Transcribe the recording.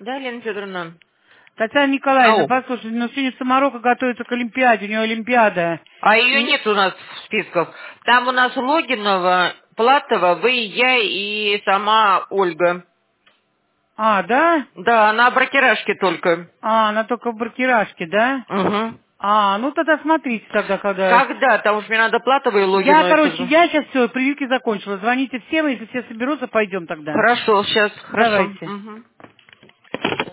Да, Лена Федоровна? Татьяна Николаевна, Ау. послушайте, ну сегодня Самарока готовится к Олимпиаде, у нее Олимпиада. А ее нет у нас в списках. Там у нас Логинова, Платова, вы, я и сама Ольга. А, да? Да, она бракерашки только. А, она только в Баркирашке, да? Угу. А, ну тогда смотрите тогда, когда... Когда? Потому что мне надо Платова и Я, Логиновой короче, позвонить. я сейчас все, прививки закончила. Звоните всем, если все соберутся, пойдем тогда. Хорошо, сейчас, хорошо. Давайте. Угу.